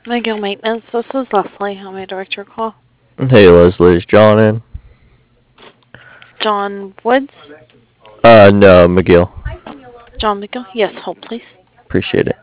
McGill Maintenance, this is Leslie. How may I direct your call? Hey Leslie, is John in? John Woods? No, McGill. John McGill? Yes, hold please. Appreciate it.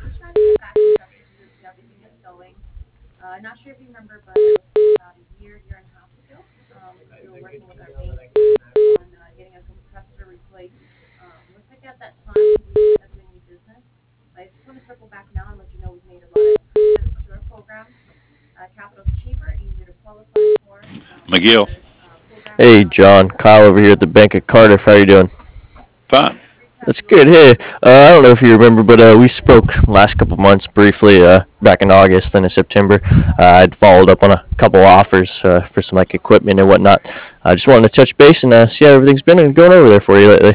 McGill. Hey John, Kyle over here at the Bank of Cardiff. How you doing? Fine. That's good. Hey, I don't know if you remember, but we spoke last couple months briefly back in August, then in September. I'd followed up on a couple offers for some like equipment and whatnot. I just wanted to touch base and see how everything's been and going over there for you lately.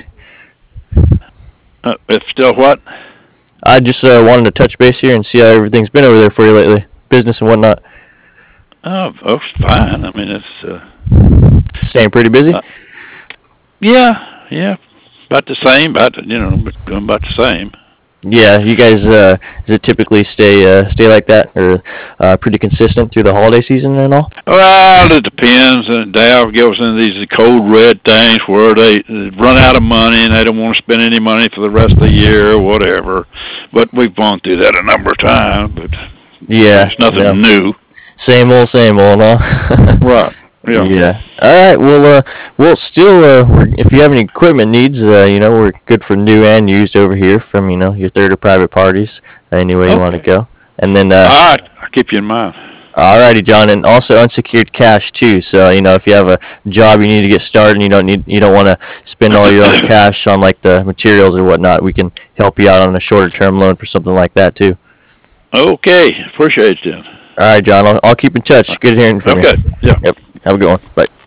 If still what? I just wanted to touch base here and see how everything's been over there for you lately, business and whatnot. Oh, fine. I mean, it's Staying pretty busy. yeah, about the same. But doing about the same. Yeah, you guys, does it typically stay like that, or pretty consistent through the holiday season and all? Well, it depends. Dow gives in these cold red things where they run out of money and they don't want to spend any money for the rest of the year or whatever. But we've gone through that a number of times. But Yeah, it's nothing yeah. new. Same old, huh? Right. Yeah. Yeah. All right. Well, still, if you have any equipment needs, we're good for new and used over here from your third or private parties, any way you want to Okay. go. And then, All right. I'll keep you in mind. alrighty, John, and also unsecured cash too. So if you have a job you need to get started, and you don't want to spend all your own cash on like the materials or whatnot, we can help you out on a shorter term loan for something like that too. Okay. Appreciate you. All right, John, I'll keep in touch. Good hearing from you. Okay. Yeah. Yep. Have a good one. Bye.